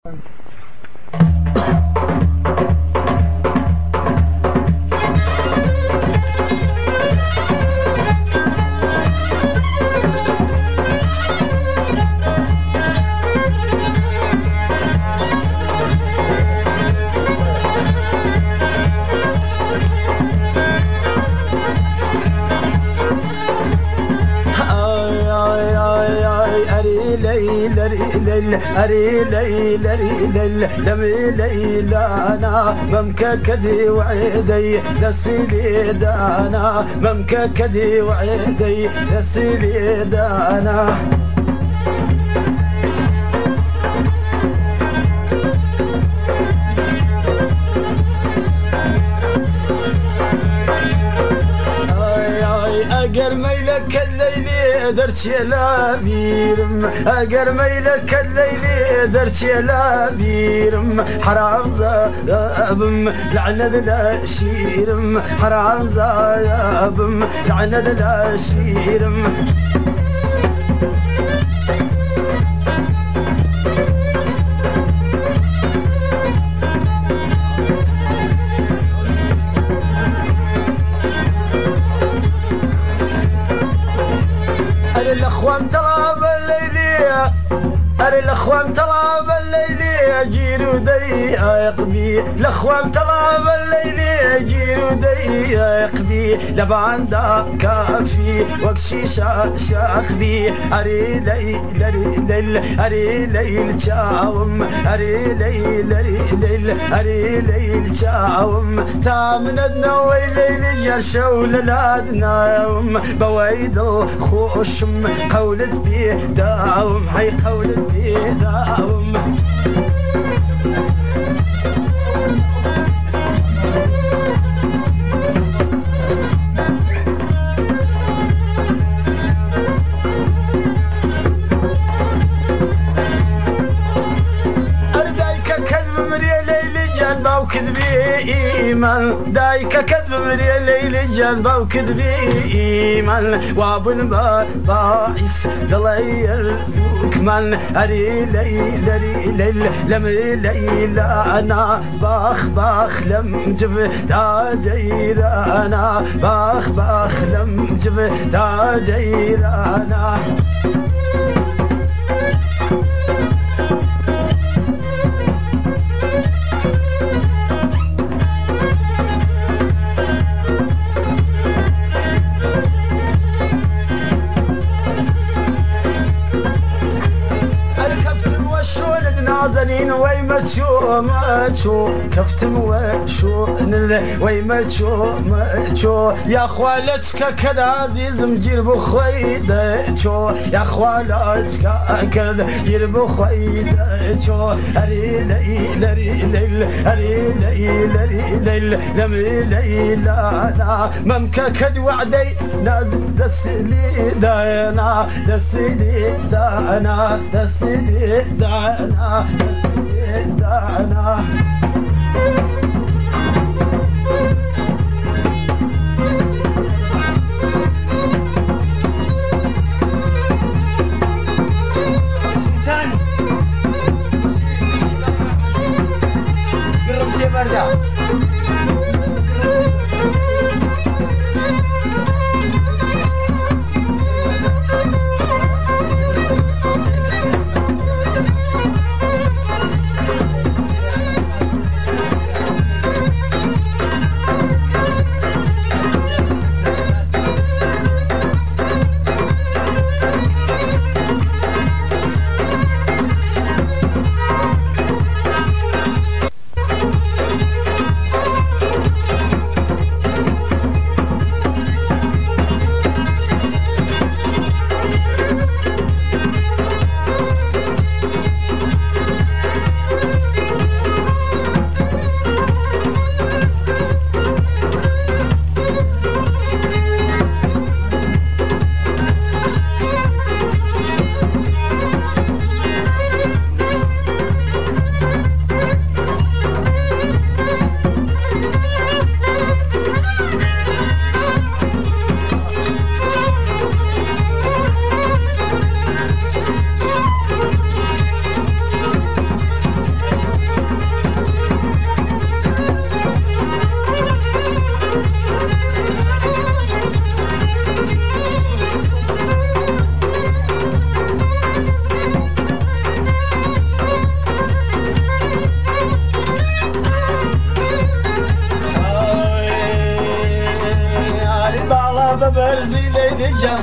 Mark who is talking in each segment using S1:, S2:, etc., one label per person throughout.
S1: أري ليل لمي ليلانا ممك كدي وعيدي لسيلي دانا ممك كدي وعيدي لسيلي دانا أقر ميلك الليلي درسي لا بيرم أقر ميلك الليلي درسي لا بيرم حرام زابم لعنة لا شيرم حرام زابم لعنة لا شيرم الأخوان طلاب الليلية الأخوان طلاب الليلية جيروا ضيق بي الأخوان طلاب الليلية جيروا ضيق بي لبعن دا كافي وكشي شاخ بي أري ليل أري ليل شاوم أري ليل أري ليل شاوم تامندنا ويليل جرشو للادنا يوم بويد الخوشم قولت بيه داوم هاي قولت بيه داوم وكذبي إيمان دايك كذب مري ليل جنبه وكذبي إيمان وابو الباعث ضليل كمان أري ليل لمي ليل أنا باخ لم جب تاجير أنا باخ لم جب تاجير أنا نازنين ويمتشو كفتم وشو ويمتشو يا خوالتك كذا عزيز مجير بخويدتشو يا خوالتك كذا ير بخويدتشو أري ليل لمي ليلانا ممك كد وعدي ناد دسلي دانا دسلي دانا دسلي دانا دانا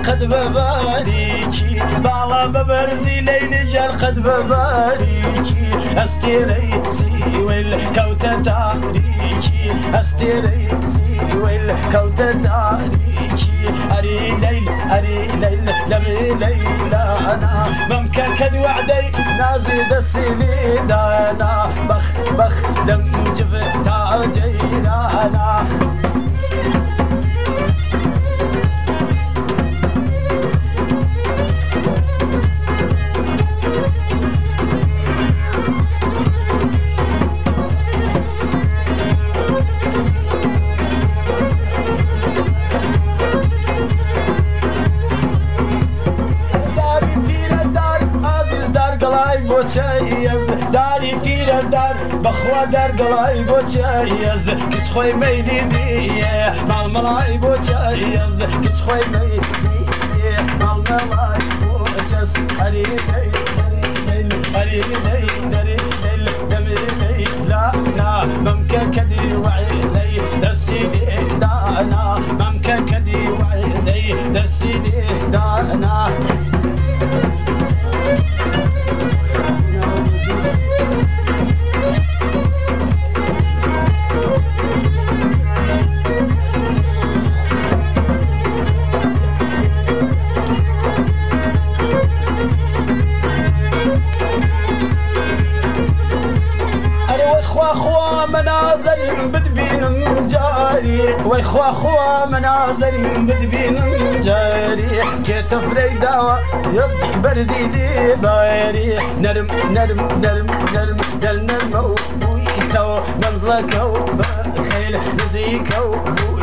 S1: قد بباريكي بالا ببرزي لين جال قد بباريكي استيري سيوي الكوتة تاريكي استيري سيوي الكوتة تاريكي أري ليل لمي ليلة أنا ممكن كد وعدي نازي دسيلي دانا بخ لم جفتا جيرانا بوچایز داری پیر در بخوا در گلای بوچایز کس خوی میلی دیه مال ملای بوچایز کس خوی میلی دیه مال ملای بوچس هری لیل دمی لا ممکن کدی وعیدی درسیدی دانا ممکن کدی وعیدی درسیدی دانا منازل بدبين جاري ويخوا منازل بدبين جاري كيت فريداوة يبدي بردي دي باري نرم نرم ويتو منزلك وبخيل نزيك